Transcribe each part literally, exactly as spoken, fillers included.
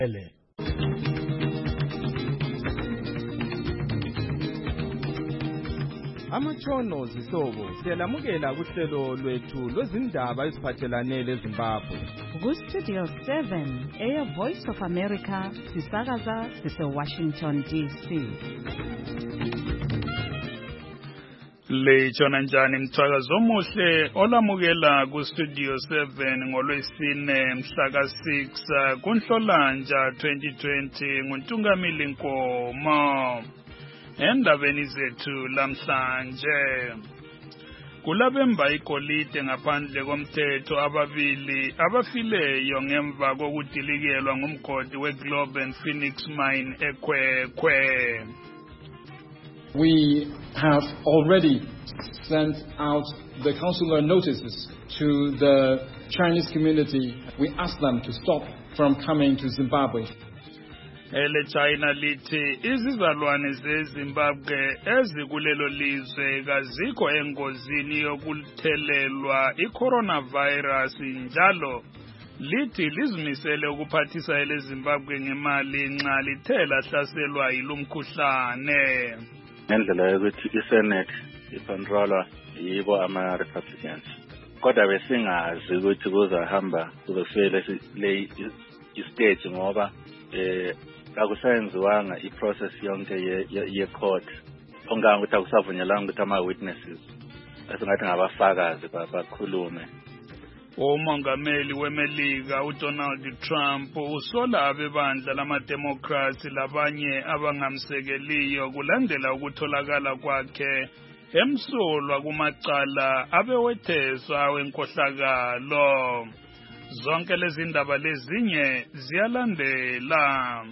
Amatshono zihlobo siyalamukela kuhlelo lwethu lwezindaba eziphathelane leZimbabwe. Ku Studio seven, Air Voice of America, sisakaza sise Washington D C. Lechona njani mthakazo omuhle olamukela ku Studio seven ngolwesine mhla ka six kuNhlolanja twenty twenty nguNtungamili Nkomo. Endabeni zethu lamhlanje kulabemba igolide ngaphandle komthetho ababili abafileyo ngemva kokudilikelwa ngumgodi weGlobe and Phoenix Mine eKwekwe. We have already sent out the consular notices to the Chinese community. We ask them to stop from coming to Zimbabwe. Ele China lithi izizalwane zeZimbabwe ezikulelo lizwe kazikho engozini yokuthelelwa iCoronavirus njalo lithi lizimisele ukuphathisa eleZimbabwe ngemali nxa lithe lahlaselwa yilumkhuhlane. Ngendlela yokuthi iSenate icontrola yibo ama-Republicans. Kodwa besingazi ukuthi kuzahamba kuzofika le istage ngoba eh akusayenziwanga iprocess yonke ye-court. Onganga ukuthi akusavunyelanga ukuthi ama-witnesses esingathi ngabafakazi bakhulume. Umongameli weMelika uDonald Trump usola abebandla lama-Democrats labanye abangamsekeliyo kulandela ukutholakala kwakhe emsulwa kumacala abewetheswa wenkohlakalo. Zonke lezi ndaba lezinye ziyalandela.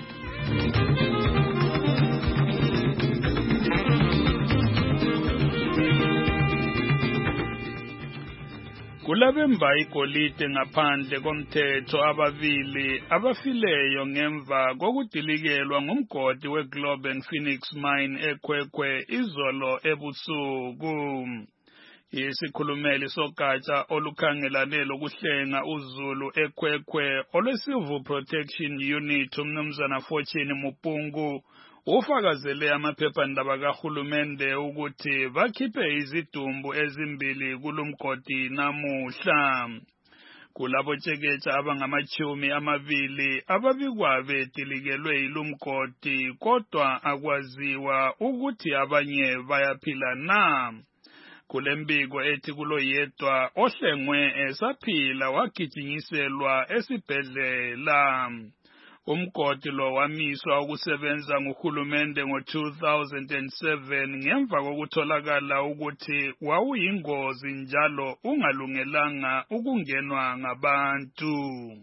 Kulabemba igolide ngaphandle komthetho ababili abafileyo ngemva kokudilikelwa ngumgodi weGlobe and Phoenix Mine eKwekwe izolo ebusuku. Isikhulumeli sogatsha olukhangelane lokuhlenga uZulu eKwekwe olweCivil Protection Unit umnumzana Fortune Mupungu ufakazele amaphephandaba kahulumende ukuthi bakhiphe izidumbu ezimbili kulumgodi namuhla. Kulabo tsheketsha abangamachumi amabili ababikwa bedilikelwe yilumgodi kodwa akwaziwa ukuthi abanye bayaphila na. Kulembiko ethi kuloyedwa ohlengwe esaphila wagijinyiselwa esibhedlela. Umgodi lo wamiswa ukusebenza nguhulumende ngo two thousand seven ngemva kokutholakala ukuthi wawuyingozi njalo ungalungelanga ukungenwa ngabantu.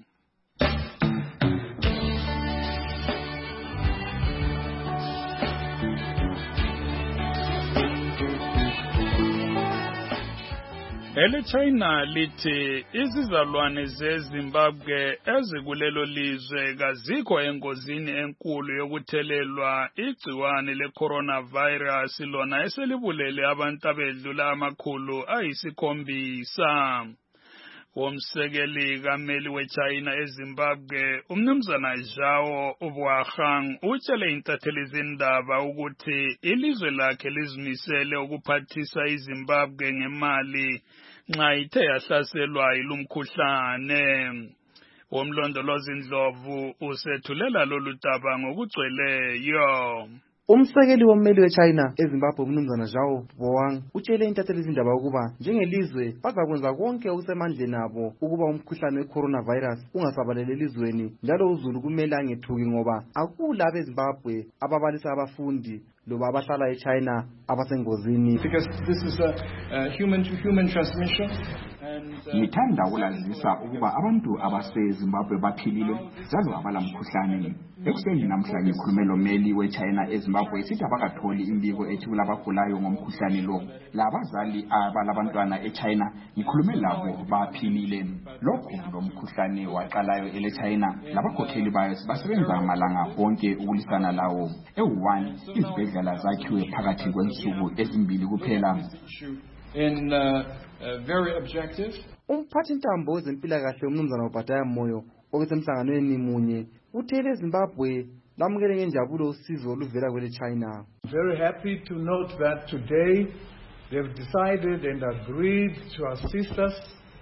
Ele China lithi izizalwane zeZimbabwe ezikulelo lizwe kazikho engozini enkulu yokuthelelwa igciwane leCoronavirus lona eselibulele abantu abedlula amakhulu ayisikhombisa. Umsekeli kameli weChina eZimbabwe umnumzana Zhao Boagang utshele intatheli zindaba ukuthi ilizwe lakhe lizimisele ukuphathisa iZimbabwe ngemali nxa ithe yahlaselwa yilumkhuhlane. Umlondolozi Ndlovu usethulela lolu daba ngokugcweleyo. Umsekeli wommeli weChina eZimbabwe umnumzana Zhao Boagang utshele intatheli zindaba ukuba njengelizwe bazakwenza konke okusemandleni abo ukuba umkhuhlane weCoronavirus ungasabalele elizweni njalo uZulu kumele angethuki ngoba akula abeZimbabwe ababalisa abafundi loba abahlala eChina abasengozini. Because this is a uh, human to human transmission. Ngithanda ukulazisa ukuba abantu abaseZimbabwe baphilile njalo abalamkhuhlane. Ekuseni namhla ngikhulume lomeli weChina eZimbabwe sithi abakatholi imbiko ethi kulabagulayo ngomkhuhlane lo. Labazali abalabantwana eChina ngikhulume labo baphilile. Lokho lomkhuhlane waqalayo eleChina labakhokheli bayo basebenza amalanga onke ukulisana lawo. E-one izibhedlela zakhiwe phakathi kwensuku ezimbili kuphela. In uh, uh, very objective. Umphathi ntambo wezempilakahle umnumzana uBhataya Moyo obesemhlanganweni munye uthele eZimbabwe lamukele ngenjabulo usizo oluvela kwele China. Very happy to note that today they've decided and agreed to assist us.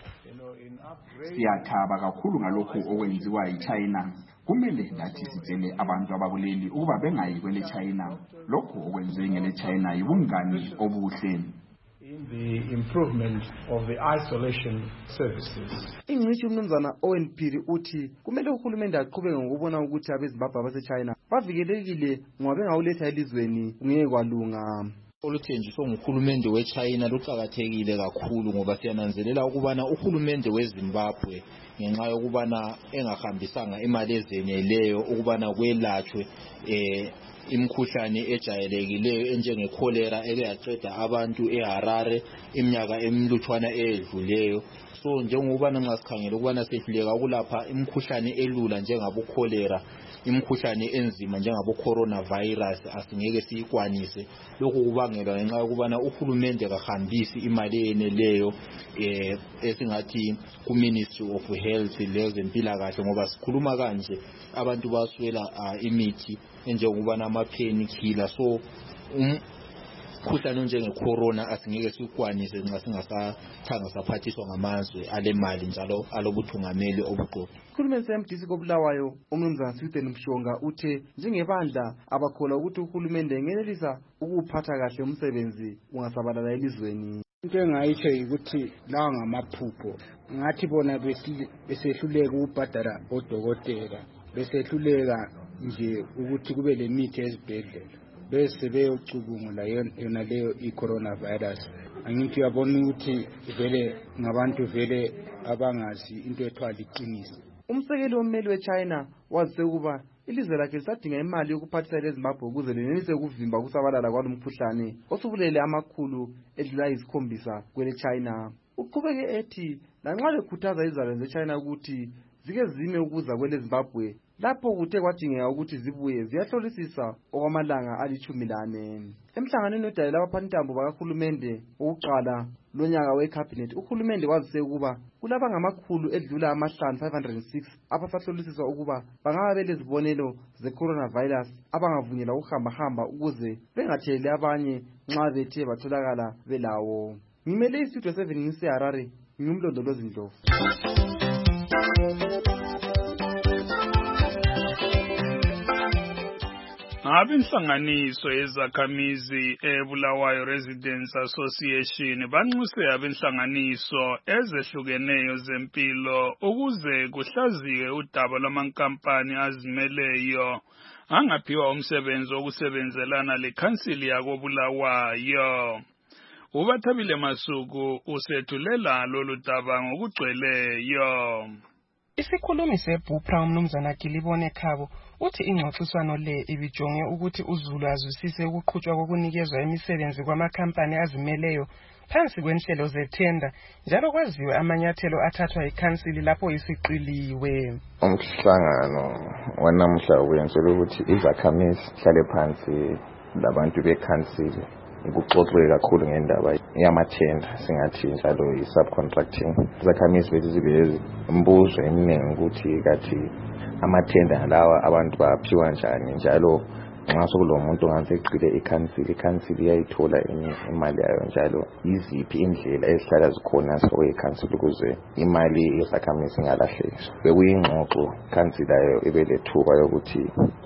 Siyathaba kakhulu ngalokho okwenziwa yiChina. Kumele nathi sitshele abantu abakuleli ukuba bengayi kwele China. Lokho okwenziwe ngele China yibungani obuhle. In the improvement of the isolation services. Ingcitshi umnumzana Owen Phiri uthi kumele uhulumende aqhubeke ngokubona ukuthi abeZimbabwe abaseChina bavikelekile ngoba bengawuletha elizweni ngeke kwalunga. Oluthenjiswa nguhulumende weChina luqhakathekile kakhulu ngoba siyananzelela ukubana uhulumende weZimbabwe ngenxa yokubana engahambisanga imali ezeneleyo ukubana kwelatshwe eh imkhuhlane ejayelekileyo enjenge cholera eke yaqeda abantu eHarare iminyaka emilutshwana edluleyo. So njengobana nxa sikhangela ukubana sehluleka ukulapha imkhuhlane elula njengabo cholera, imkhuhlane enzima njengabo coronavirus asingeke siyikwanise. Lokho kubangelwa ngenxa yokubana uhulumende kahambisi imali eneleyo eh esingathi ku Ministry of Health lezempilakahle ngoba sikhuluma kanje abantu baswela uh, imithi enjengokubana ama painkiller. So um, umkhuhlane njenge corona asingeke sikwanise nxa singasathanga saphathiswa ngamazwe alemali njalo alobuthungameli obuqotho. Ukhulume semdisi kobulawayo umnumzana Sweden Mshonga uthe njengebandla abakholwa ukuthi uhulumende ngenelisa ukuphatha kahle umsebenzi ungasabalala elizweni. Into engayitsho ukuthi lawa ngamaphupho ngathi bona besehluleka ukubhadala odokotela besehluleka nje ukuthi kube lemithi ezibhedlela bese beyocubungula yona leyo i-coronavirus. Angithi uyabona ukuthi vele ngabantu vele abangazi into ethwa liqiniso. Umsekeli wommeli weChina wazise ukuba ilizwe lakhe lisadinga imali yokuphathisa leZimbabwe ukuze lenelise ukuvimba ukusabalala kwalomkhuhlane osubulele amakhulu edlula isikhombisa kwele China. Uqhubeke ethi lanxa bekhuthaza izizalwane zeChina ukuthi zike zime ukuza kwele Zimbabwe lapho kuthe kwadingeka ukuthi zibuye ziyahlolisisa okwamalanga alithumi lane. Emhlanganweni odayela abaphathintambo bakahulumende ukuqala lonyaka wecabinet uhulumende wazise ukuba kulaba ngamakhulu edlula amahlanu five hundred six abasahlolisiswa ukuba bangaba belezibonelo ze-coronavirus abangavunyelwa ukuhamba hamba ukuze bengatheleli abanye nxa bethe batholakala belawo. Ngimele istudio seven ngiseHarare ngumlondolozi Ndlovu. Abinhlanganiso yezakhamizi eBulawayo Residents Association banxuse abinhlanganiso ezehlukeneyo zempilo ukuze kuhlaziwe udaba lwamankampani azimeleyo angaphiwa umsebenzi wokusebenzelana lekhansili yakoBulawayo. Ubathabile Masuku usethulela lolu daba ngokugcweleyo. Isikhulumi seBupra umnumzana Gilibone Khabo uthi ingxoxiswano le ibijonge ukuthi uZulu azwisise ukuqhutshwa kokunikezwa imisebenzi kwamakhampani azimeleyo phansi kwenhlelo zethenda njalo kwaziwe amanyathelo athathwa yikhansili lapho isiqiliwe. Umhlangano wanamuhla wenzelwe ukuthi izakhamizi hlale phansi labantu bekhansili ukuxoxwe kakhulu ngendaba yamathenda singathi njalo i-subcontracting. Izakhamizi bethu zibe imbuzo eminingi ukuthi kathi amathenda lawa abantu baphiwa njani njalo nxa sokulomuntu ongaseqile ikhansili ikhansili iyayithola imali yayo njalo iziphi indlela ezihlala zikhona so ikhansili ukuze imali yezakhamizi ingalahleki. Bekuyingxoxo ikhansili yayo ibelethuba yokuthi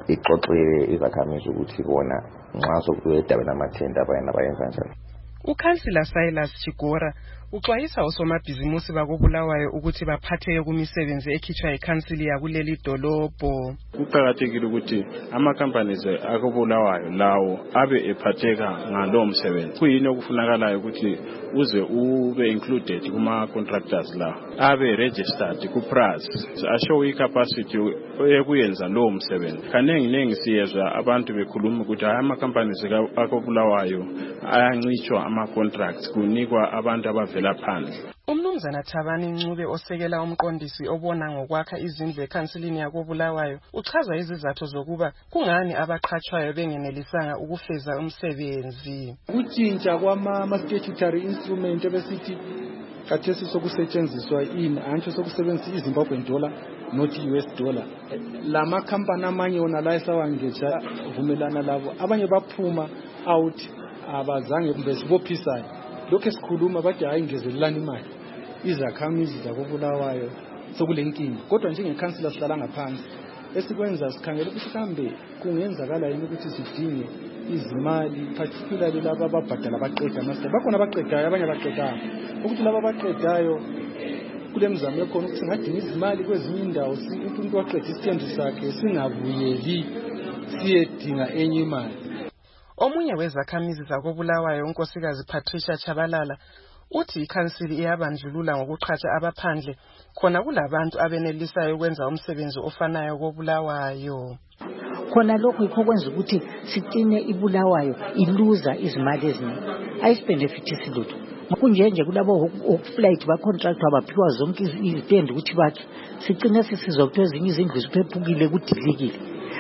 ixoxele izakhamizi ukuthi bona nxa sokudaba namathenda abayena bayenza njani. Ukhansila Silas Chigora uxwayisa osomabhizimusi bakobulawayo ukuthi baphatheke kumisebenzi ekhitshwa yikhansili yakuleli dolobho. Kuqakathekile ukuthi ama-companies akobulawayo lawo abe ephatheka ngalo msebenzi. Kuyini okufunakalayo ukuthi uze ube included kuma-contractors la abe registered ku-P R A S ashow i-capacity ekuyenza lowo msebenzi. Kanengi nengi siyezwa abantu bekhuluma ukuthi ama-companies akobulawayo ayancitshwa ama-contracts kunikwa abantu abavela phandle. Umnumzana Thabani Ncube osekela umqondisi obona ngokwakha izindlu ekhansilini yakobulawayo uchaza izizathu zokuba kungani abaqhatshwayo bengenelisanga ukufeza umsebenzi. Utshintsha kwama-statutory instrument ebesithi kathesi sokusetshenziswa ini antsho sokusebenzisa iZimbabwean dollar not i-U S dollar. Lama company amanye wona la esawangeja vumelana labo abanye baphuma out abazange kumbe sibophisana. Lokho esikhuluma bathi hayi ngezelelana imali. Izakhamizi zakobulawayo sokulenkingi. Kodwa njengekhansila sihlala ngaphansi esikwenza sikhangela ukuthi kambe kungenzakala yini ukuthi sidinge izimali particularly laba ababhadala abaqeda mase bakhona abaqedayo abanye abaqedayo ukuthi laba abaqedayo kule mzamo ekhona ukuthi singadinga izimali kwezinye indawo umuntu waqeda isithembu sakhe singabuyeli siyedinga enye imali. Omunye wezakhamizi zakobulawayo unkosikazi Patricia Chabalala uthi ikhansili iyabandlulula ngokuqhatsha abaphandle khona kulabantu abenelisayo ukwenza umsebenzi ofanayo kobulawayo. Khona lokho yikho kwenza ukuthi sicine ibulawayo iluza izimali eziningi ayisibenefitisi lutho. Kunjenje kulabo okuflight ba contract abaphiwa zonke izitende ukuthi bakhe sicine sisizwa ukuthi ezinye izindlu ziphephukile kudilikile.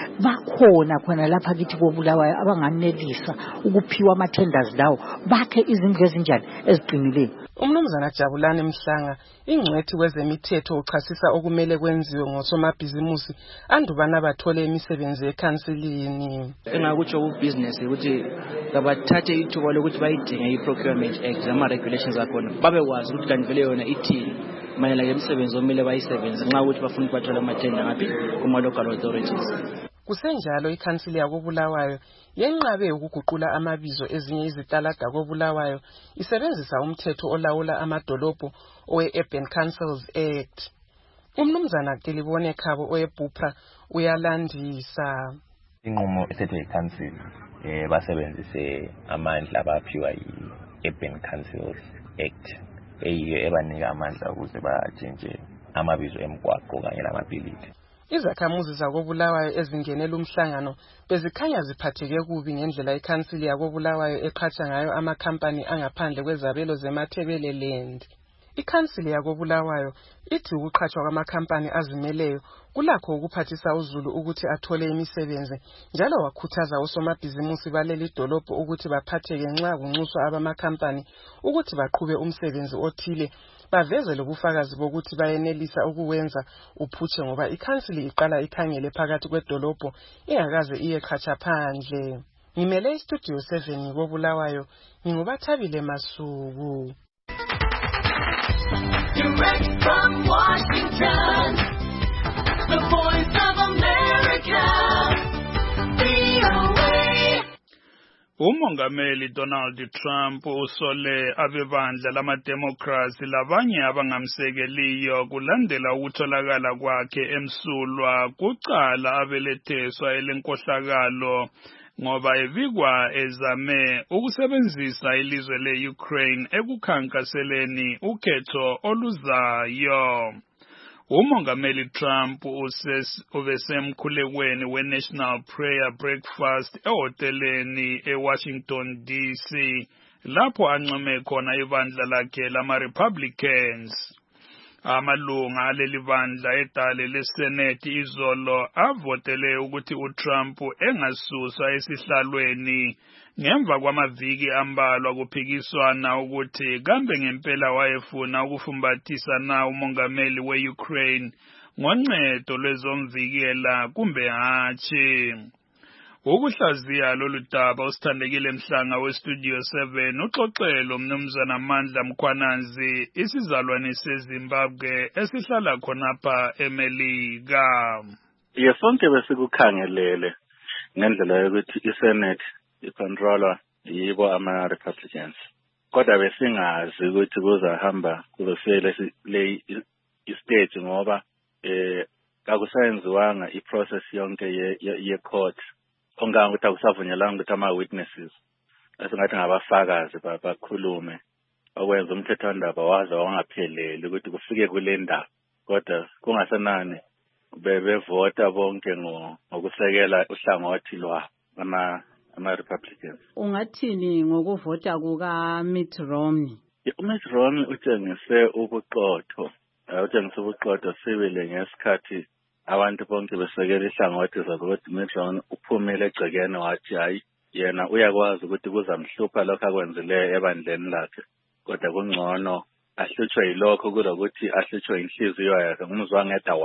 Bakhona khona lapha kithi kobulawayo abanganelisa ukuphiwa ama tenders lawo bakhe izindlu ezinjani eziqinileyo. Umnumzana Jabulani Mhlanga ingcwethi kwezemithetho uchasisa okumele kwenziwe ngosomabhizimusi andubana bathole imisebenzi ekhansilini. Engakutsho ubusiness ukuthi kabathathe ithuba lokuthi bayidinge i-procurement act ama regulations akhona babekwazi ukuthi kanti vele yona ithini mayela ngemisebenzi omele bayisebenze nxa ukuthi bafuna ukuthola amathenda ngaphi kuma local authorities. Kusenjalo ikhansili yakobulawayo yenqabe ukuguqula amabizo ezinye izitalada kobulawayo isebenzisa umthetho olawula amadolobho owe-Urban Councils Act. Umnumzana Kelibone Khabo oweBupra uyalandisa. Inqumo esethwe ikhansili eh basebenzise amandla abaphiwa yi-Urban Councils Act eyiyo ebanika amandla ukuze batshintshe amabizo emgwaqo kanye lamabhilidi. Izakhamuzi zakobulawayo ezingenela umhlangano bezikhanya ziphatheke kubi ngendlela ikhansili yakobulawayo eqhatsha ngayo amakhampani angaphandle kwezabelo zeMathebeleland. Ikhansili yakobulawayo ithi ukuqhatshwa kwamakhampani azimeleyo kulakho ukuphathisa uZulu ukuthi athole imisebenzi njalo wakhuthaza osomabhizimusi baleli dolobho ukuthi baphatheke nxa kunxuswa abamakhampani ukuthi baqhube umsebenzi othile baveze lobufakazi bokuthi bayenelisa ukuwenza uphutshe ngoba ikhansili iqala ikhangele phakathi kwedolobho ingakaze iyeqhatsha phandle. Ngimele istudio seven ngikobulawayo ngingubathabile Masuku. Direct from Washington, the Voice of America, V O A. Umongameli Donald Trump usole abebandla lama-Democrats labanye abangamsekeliyo kulandela ukutholakala kwakhe emsulwa kucala abeletheswa elenkohlakalo ngoba evikwa ezame ukusebenzisa ilizwe le-Ukraine ekukhankaseleni ukhetho oluzayo. Umongameli Trump ubesemkhulekweni we-National Prayer Breakfast ehoteleni eWashington D C lapho ancome khona ibandla lakhe lama-Republicans. Amalunga aleli bandla edale leSenate izolo avotele ukuthi uTrump engasuswa esihlalweni ngemva kwamaviki ambalwa kuphikiswana ukuthi kambe ngempela wayefuna ukufumbathisa na umongameli we-Ukraine ngoncedo lwezomvikela kumbe hatshi. Ukuhlaziya lolu daba usithandekile Mhlanga westudio seven uxoxelo mnumzana Mandla Mkhwananzi isizalwane seZimbabwe esihlala khonapha eMelika. Yesonke besikukhangelele ngendlela yokuthi iSenate icontroller yibo ama-Republicans. Kodwa besingazi ukuthi kuzahamba kuzofela le istage ngoba eh akusayenziwanga iprocess yonke ye-court. Onganga ukuthi akusavunyelanga ukuthi ama-witnesses esingathi ngabafakazi bakhulume okwenza umthethwandaba waze wangapheleli ukuthi kufike kule ndaba kodwa kungasenani bebevota bonke ngokusekela uhlangothi lwa ama ama-Republicans. Ungathini ngokuvota kuka Mitt Romney? uMitt Romney utshengise ubuqotho utshengise ubuqotho sibile ngesikhathi abantu bonke besekela ihlangothi zakuthi Mitt Romney uphumile egcekeni wathi hayi yena uyakwazi ukuthi kuzamhlupha lokho akwenzileyo ebandleni lakhe kodwa kungcono ahlutshwe yilokho kulokuthi ahlutshwe inhliziyo yakhe ngumzwangedwa wakhe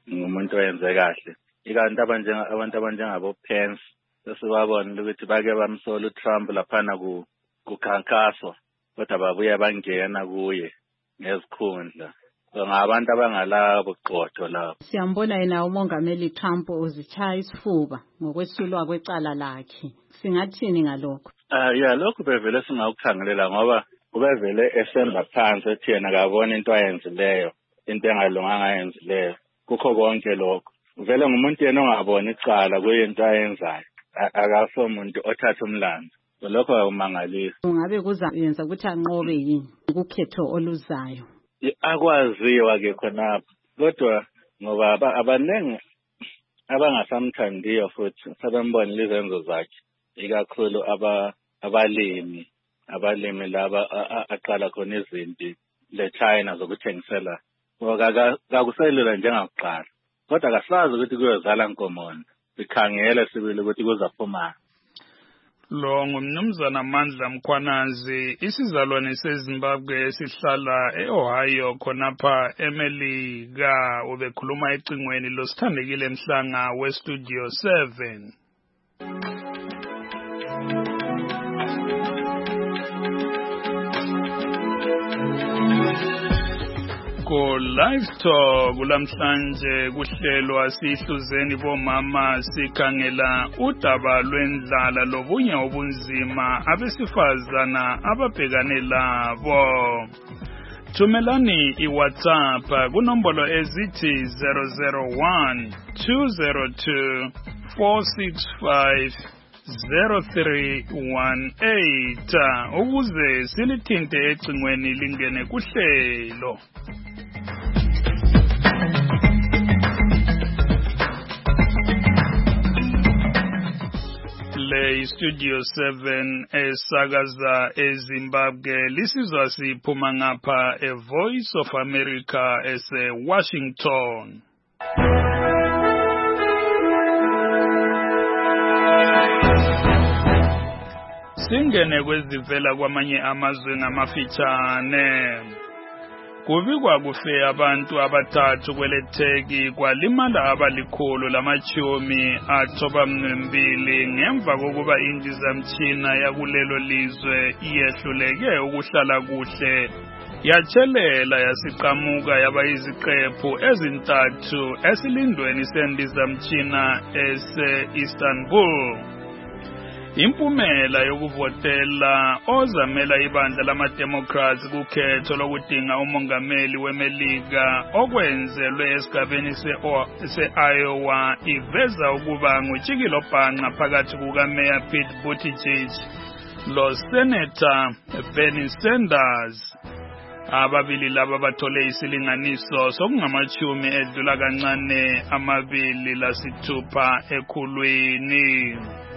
ngumuntu oyenze kahle ikanti abanjenga abantu abanjengabo Pence sesibabona ukuthi bake bamsola uTrump laphana ku kukhankaso kodwa babuye bangena kuye ngezikhundla so ngabantu abangalabo qotho lapho. Siyambona yena umongameli Trump uzichaya isifuba ngokwesulwa kwecala lakhe. Singathini ngalokho? Ah yeah, lokho bevele singakukhangelela ngoba ubevele esemba phansi ethi yena akabona into ayenzileyo, into engalunganga ayenzileyo. Kukho konke lokho. Vele ngumuntu yena ongabona icala kuyinto ayenzayo. Akaso umuntu othatha umlando. Lokho akumangalisa. Ungabe kuza yenza ukuthi anqobe yini ukukhetho oluzayo? Akwaziwa ke khonapho. Kodwa ngoba abanengi abangasamthandiyo futhi sebembona izenzo zakhe. Ikakhulu aba abalimi abalimi laba aqala khona izinto le China zokuthengisela. Ngoba kakuselula njengakuqala. Kodwa kasazi ukuthi kuyozala nkomona. Sikhangela sibili ukuthi kuzaphuma. Lo ngumnumzana Amandla Mkhwanazi, isizalwane seZimbabwe esihlala eOhio khonapha eMelika, ubekhuluma ecingweni losithandekile Mhlanga weStudio seven. Ko live talk kulamhlanje kuhlelwa sihluzeni bomama sikhangela udaba lwendlala lobunye obunzima abesifazana ababhekane labo. Thumelani iWhatsApp kunombolo ezithi zero zero one two zero two four six five zero three one eight ukuze silithinte ecingweni lingene kuhlelo. Le Studio seven esakaza eZimbabwe lisizwa siphuma ngapha e Voice of America ese Washington. Singene kwezivela kwamanye amazwe ngamafitshane. Kubikwa kufe abantu abathathu kweletheki kwalimala abalikhulu lamachomi athoba mbili ngemva kokuba indizamtshina yakulelo lizwe iyehluleke ukuhlala kuhle yatshelela yasiqamuka yaba iziqephu ezintathu esilindweni sendizamtshina ese Istanbul. Impumela yokuvotela ozamela ibandla lama-Democrats kukhetho lokudinga umongameli weMelika okwenzelwe esigabeni se-Iowa iveza ukuba nguTshikilo Bhanqa phakathi kukaMeya Pete Buttigieg lo-Senator Bernie Sanders. Ababili laba bathole isilinganiso sokungamachumi edlula kancane amabili lasithupha ekhulwini.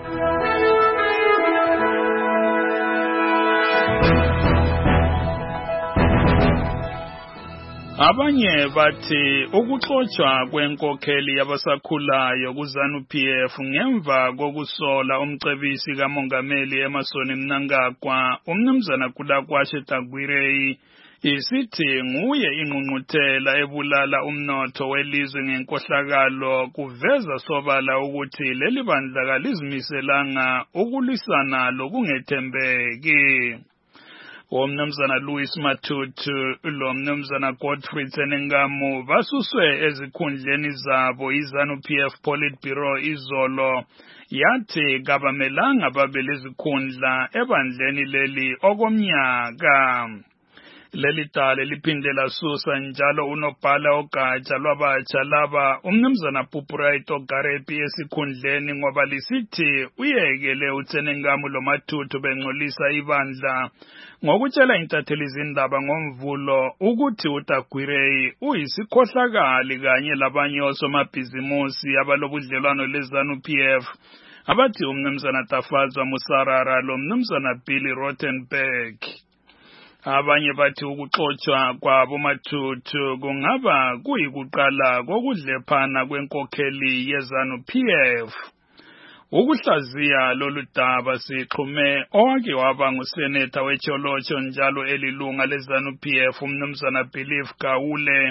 Abanye bathi ukuxotsha kwenkokheli yabasakhulayo kuZANU-P F ngemva kokusola umcebisi kamongameli eMasoni Mnangagwa umnumzana Kulakwashe Tagwirei isithi nguye ingqungquthela ebulala umnotho welizwe ngenkohlakalo kuveza sobala ukuthi leli bandla kalizimiselanga ukulwisana lokungethembeki. Umnumzana Louis Matutu lo mnumzana Godfrey Tsenengamu basuswe ezikhundleni zabo iZANU-P F Politburo izolo yathi kabamelanga babele izikhundla ebandleni leli okomnyaka. Leli tale liphindela susa njalo unobhala ogatsha lwabatsha laba umnumzana Pupuraito Garepi esikhundleni ngoba lisithi uyekele uTsenengamu lo Matutu bengcolisa ibandla ngokutshela intatheli izindaba ngomvulo ukuthi uTagwirei uyisikhohlakali kanye labanye osomabhizimusi abalobudlelwano leZANU-P F abathi umnumzana Tafazwa Musarara lo mnumzana Billy Rothenberg. Abanye bathi ukuxotsha kwabo Matutu kungaba kuyikuqala kokudlephana kwenkokheli yeZANU-P F. Ukuhlaziya lolu daba sixhume owake waba nguseneta weCholocho njalo elilunga leZANU-P F umnumzana Believe Gawule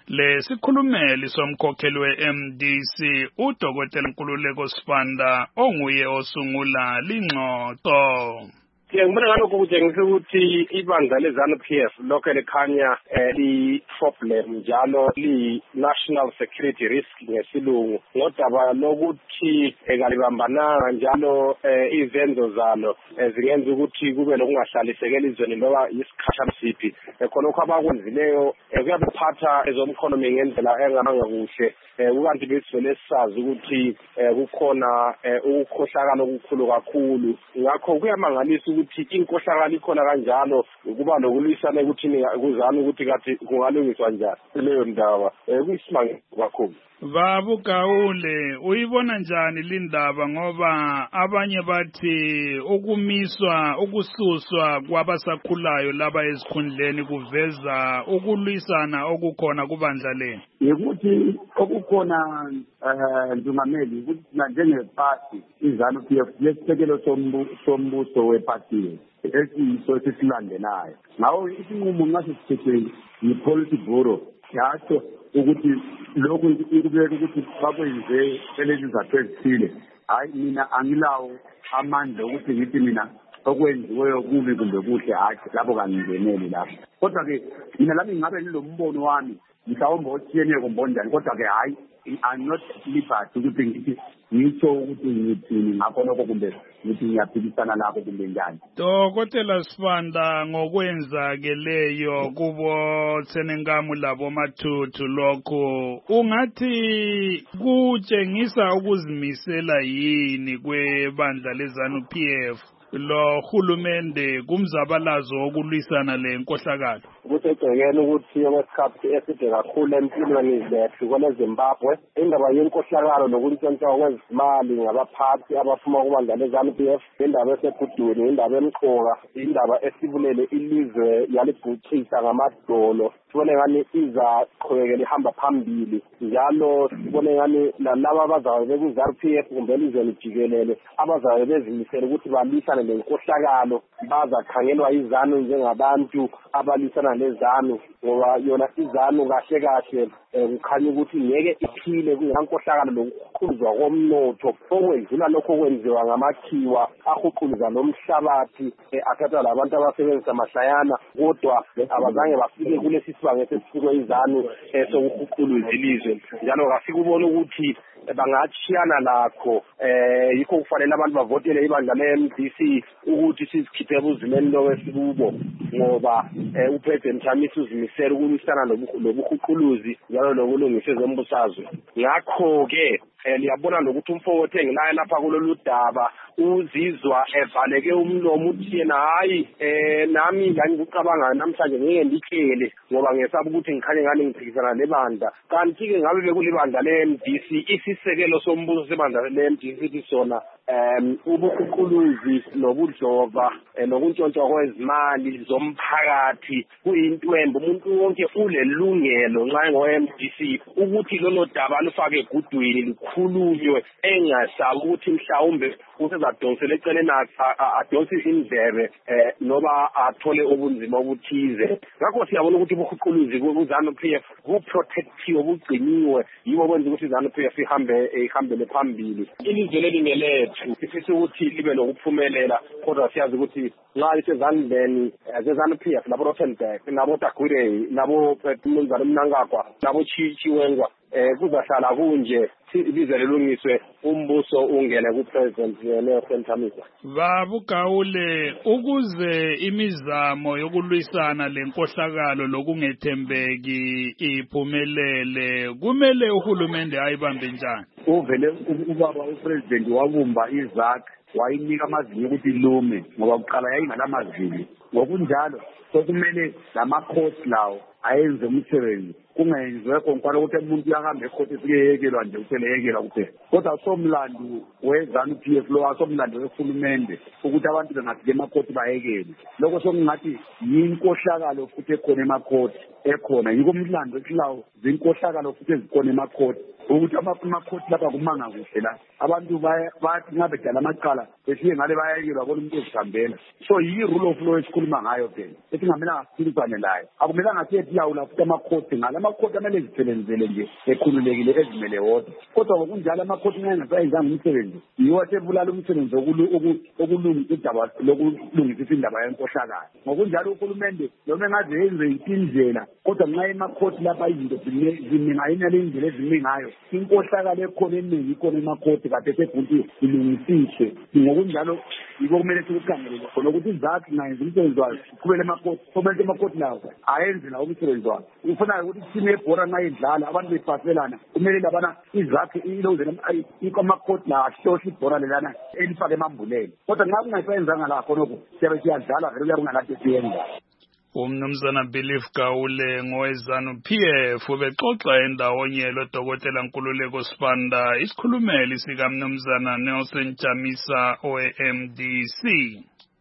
Lesikhulumeli somkhokheli we-M D C uDokotela Nkululeko Sifanda onguye osungula lingxoxo. Ngibona ngalokho kutshengisa ukuthi ibandla leZANU P F lokho likhanya li-problem njalo li-national security risk ngesilungu ngodaba lokuthi kalibambananga njalo izenzo zalo zingenza ukuthi kube lokungahlaliseki elizweni loba isikhashana siphi khonokho abakwenzileyo kuyabaphatha ezomkhonomi ngendlela engamanga kuhle ukanti besivele sisazi ukuthi kukhona ukukhohlakala okukhulu kakhulu ngakho kuyamangalisa ukuthi inkohlakala ikhona kanjalo ukuba lokulwisana ukuthi kuzana ukuthi kathi kungalungiswa njani leyo ndaba kuyisimanga kakhulu. Babu Gaule uyibona njani lindaba ngoba abanye bathi ukumiswa ukususwa kwabasakhulayo laba ezikhundleni kuveza ukulwisana okukhona kubandla leni ukuthi okukhona ndungameli ukuthi njengephathi iZANU P F lesisekelo sombuso weparty esiyiso sesilandelayo ngawo isinqumo nxa sisithethwe yi-policy bureau yatsho ukuthi lokhu ikubeka ukuthi bakwenze lezi zathu ezithile hayi mina angilawo amandla ukuthi ngithi mina okwenziweyo kubi kumbe kuhle hayi lapho kangingeneli lapho kodwa-ke mina lami ngabe ngilombono wami mhlawumbe othiyene kumbonjani kodwa-ke hayi I'm not liberty ukuthi ngithi ngitsho ukuthi ngithini ngakho lokho kumbe ngithi ngiyaphikisana lakho kumbe njani. Dokotela Sifanda ngokwenzakeleyo kubo Tsenengamu labo Mathuthu lokho ungathi kutshengisa ukuzimisela yini kwebandla leZANU P F lo hulumende kumzabalazo wokulwisana le nkohlakalo kuthegcekela ukuthi okwesikhathi eside kakhulu empilweni zethu kweleZimbabwe indaba yenkohlakalo nokuntshontsha kwezimali ngabaphathi abafuna ukubandla leZANU P F indaba esegudweni indaba emqoka indaba esibulele ilizwe yalibhucisa ngamadolo sibone ngani iza qhubekela ihamba phambili njalo sibone ngani nalabo abazayo bekuZANU P F kumbe elizweni jikelele abazayo bezimisela ukuthi balwisane lenkohlakalo bazakhangelwa iZANU njengabantu abalisana leZANU ngoba yona iZANU kahle kahle kukhanya ukuthi ngeke iphile kungankohlakalo lokukhuzwa komnotho okwenzula lokho okwenziwa ngamakhiwa ahuquluza nomhlabathi athatha labantu abasebenzisa amahlayana kodwa abazange bafike kulesi sibanga esesifikwe iZANU sokuhuquluza ilizwe njalo kafika ubona ukuthi bangachiyana lakho eh yikho kufanele abantu bavotele ibandla le-M D C ukuthi sizikhiphe ebuzimeni lokwesibubo ngoba uPresident Chamisa uzimisela ukulwisana nobuhuquluzi njalo nokulungisa ezombusazwe ngakho-ke liyabona nokuthi umfowethu engilayo lapha kulolu daba uzizwa evaleke umlomo uthi yena hayi eh nami ngikucabanga namhlanje ngeke nditshele ngoba ngesaba ukuthi ngikhanye ngani ngiphikisana lebandla kanti-ke ngabe bekulibandla le-M D C isisekelo sombuso sebandla le-M D C sona um ubuhuquluzi nobudlova nokuntshontsha kwezimali zomphakathi kuyintwembe umuntu wonke ulelungelo nxa ngo-M D C ukuthi lolo daba lufake egudwini likhulunywe engasabi ukuthi mhlawumbe usezadonsela eceleni adonse indlebe noba athole ubunzima obuthize ngakho siyabona ukuthi ubuhuquluzi kuZANU P F buprotectiwe bugciniwe yibo kwenza ukuthi iZANU P F ihambe ihambele phambili ilizwe lelingelethu sifisa ukuthi libe nokuphumelela kodwa siyazi ukuthi nxa lisezandleni zeZANU P F nabo Rothenberg nabo Tagwirei nabo Mnumzane Mnangagwa nabo Chichiwengwa eh kuzahlala kunje ilizwe lelungiswe umbuso ungene kuPresident Nelson Chamisa. Babu Gaule ukuze imizamo yokulwisana lenkohlakalo lokungethembeki iphumelele kumele uhulumende ayibambe njani uvele ubaba uPresident wabumba izakhe wayinika amazinyo ukuthi ilume ngoba kuqala yayingalamazinyo ngokunjalo sokumele lamakhosi lawo ayenze umsebenzi kungenziwe konkwalo ukuthi umuntu uyahamba ekhosi sikeyekelwa nje useleyekelwa kuphela kodwa somlando weZANU P F lo asomlando wehulumende ukuthi abantu bengafike emakhoti bayekele lokho sokungathi yinkohlakalo futhi ekhona emakhoti ekhona yiko umlando esilawo zinkohlakalo futhi ezikhona emakhoti ukuthi amakhoti lapha kumanga kuhle la abantu bayathi ngabedala amaqala besiye ngale bayayikelwa bona umuntu ezihambela. So yi-rule of law esikhuluma ngayo phela esingamelanga siphilisane layo. Akumelanga siye siyawula futhi amakhoti ngala amakhoti amele zisebenzele nje ekhululekile ezimele wodwa. Kodwa ngokunjalo amakhoti ngengasayenzanga umsebenzi yiwo asebulala umsebenzi okulungisa indaba lokulungisisa indaba yenkohlakalo. Ngokunjalo uhulumende noma engaze yenze indlela kodwa nxa emakhoti lapha izinto zimingayina lendlela eziningi ngayo inkohlakalo ekhona eningi ikhona emakhoti kade sebhunti ilungisiswe. Ngokunjalo yiko kumele sikukhangelele khona ukuthi izakhi ngayenza umsebenzi wayo siqhubele emakhoti kumele emakhoti lawo ayenze lawo umsebenzi wayo. Ufuna ukuthi team ebhora nxa idlala abantu befaselana kumele labana izakhi iloze ikomakhoti la ahloshe ibhora lelana elifake emambuleni. Kodwa nxa kungasayenzanga la khonoko siyabe siyadlala vele kuyabungalade siyenza. Umnumzana Belief Gaule ngowezanu P F ubexoxa endawonye loDokotela Nkululeko Sibanda isikhulumeli sika Mnumzana Nelson Chamisa owe M D C.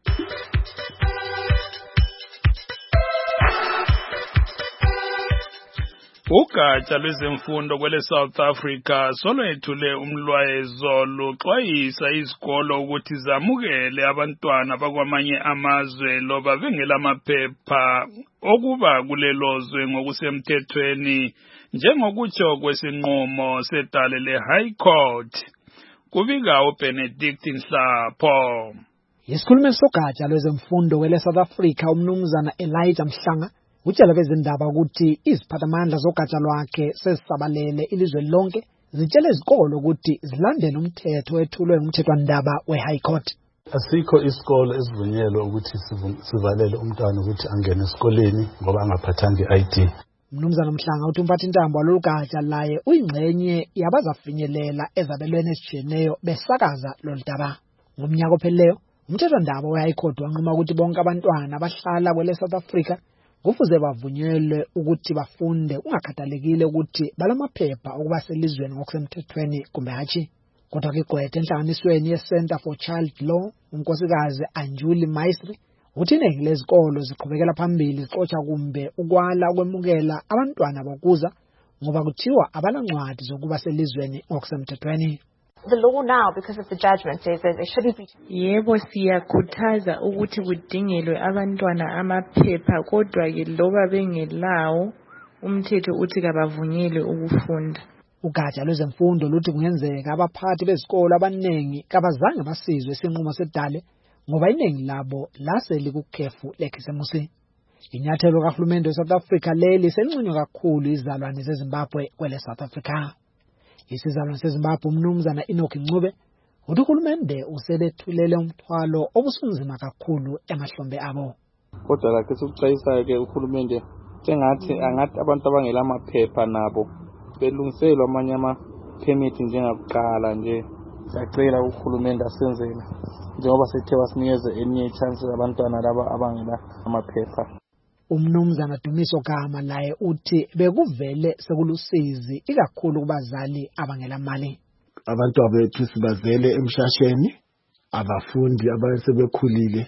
Ugatsha lwezemfundo kwele South Africa solo ethule umlwayezo luxwayisa izikolo ukuthi zamukele abantwana bakwamanye amazwe loba bengela amaphepha okuba kulelozwe ngokusemthethweni njengokutsho kwesinqumo sedale le High Court. Kubika uBenedict Nhlapho. Isikhulumeli sogatsha lwezemfundo kwele South Africa umnumzana Elijah Mhlanga utshela bezindaba ukuthi iziphathamandla zogatsha lwakhe sezisabalele ilizwe lonke zitshela izikolo ukuthi zilandele umthetho ethulwe ngumthethwandaba we-High Court. Asikho isikole esivunyelwe ukuthi sivalele umntwana ukuthi angene esikoleni ngoba angaphathanga i-I D. Mnumzana Mhlanga uthi umphathintambo walolu gatsha laye uyingxenye yabazafinyelela ezabelweni ezitshiyeneyo besakaza lolu daba. Ngomnyaka ophelileyo umthethwandaba we-High Court wanquma ukuthi bonke abantwana abahlala kwele South Africa kufuze bavunyelwe ukuthi bafunde ungakhathalekile ukuthi balamaphepha okuba selizweni ngokusemthethweni kumbe hatshi. Kodwa ke igqwetha enhlanganisweni ye-Center for Child Law unkosikazi Anjuli Maisri uthi iningi lezikolo ziqhubekela phambili zixotsha kumbe ukwala ukwemukela abantwana bokuza ngoba kuthiwa abalancwadi zokuba selizweni ngokusemthethweni. The law now, because of the judgment, says that they shouldn't be. Yebo siyakhuthaza ukuthi kudingelwe abantwana amaphepha kodwa ke loba bengelawo umthetho uthi kabavunyelwe ukufunda. Ugatsha lwezemfundo luthi kungenzeka abaphathi bezikolo abaningi kabazange basizwe isinqumo sedale ngoba iningi labo laseli kukhefu lekhisemusi. Inyathelo kahulumende we South Africa leli sencunywa kakhulu izalwane zeZimbabwe kwele South Africa. Isizalwane seZimbabwe umnumzana Enoch Ncube uthi uhulumende uselethulele umthwalo obusunzima kakhulu emahlombe abo. Kodwa lakhe sokuxayisayo ke uhulumende sengathi angathi abantu abangela amaphepha nabo belungiselwa amanye ama permit njengakuqala nje. Siyacela uhulumende asenzele njengoba sethe wasinikeze enye chance abantwana laba abangela amaphepha. Umnumzana Dumiso Gama laye uthi bekuvele sekulusizi ikakhulu kubazali abangela mali. Abantu abethu sibazele emshasheni abafundi abasebekhulile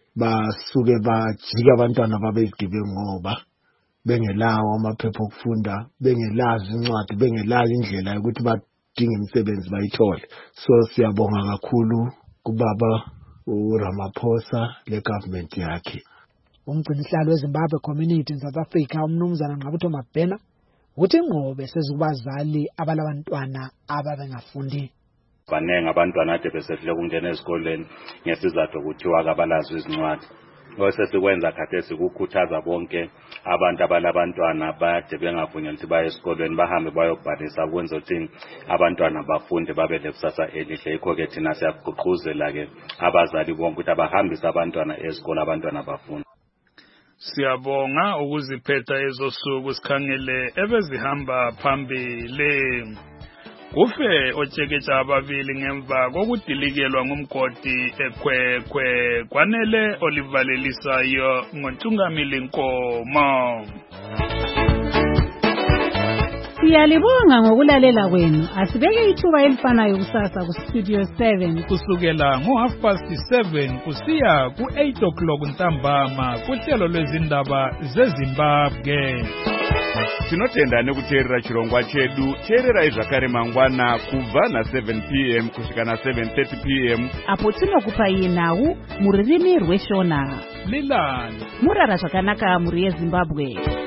basuke bajika abantwana babezidibe ngoba bengelawo amaphepha okufunda bengelazi incwadi bengelazi indlela ukuthi badinge imisebenzi bayithole. So siyabonga kakhulu kubaba uRamaphosa le government yakhe. Umgcinisihlalo weZimbabwe Community in South Africa umnumzana Ngqabutho Mabhena uthi ingqobe sezikubazali abalabantwana ababengafundi. Banenge abantwana ade besedle kungena esikoleni ngesizathu kuthiwa kabalazi izincwadi. Osesikwenza khathesi kukhuthaza bonke abantu abalabantwana bade bengavunyelwa ukuthi baye esikoleni bahambe bayobhalisa kwenza ukuthi abantwana bafunde babe lekusasa elihle. Ikho ke thina siyagqugquzela ke abazali bonke ukuthi abahambise abantwana esikole abantwana bafunde. Siyabonga ukuziphetha ezosuku sikhangele ebezihamba phambili. Kufe otsheketsha ababili ngemva kokudilikelwa ngumgodi eKwekwe kwanele olivalelisayo ngoNtungamili Nkomo. Siyalibonga ngokulalela kwenu. Asibeke ithuba elifanayo kusasa ku Studio seven kusukela ngo half past seven kusiya ku eight o'clock ntambama kuhlelo lwezindaba zeZimbabwe. tinotenda nekuteerera chirongwa chedu. teererai zvakare mangwana kubva na-seven p m kusvika na-seven thirty p m apo tinokupai nhau mururimi rweshona. Lilani murara zvakanaka muri yeZimbabwe.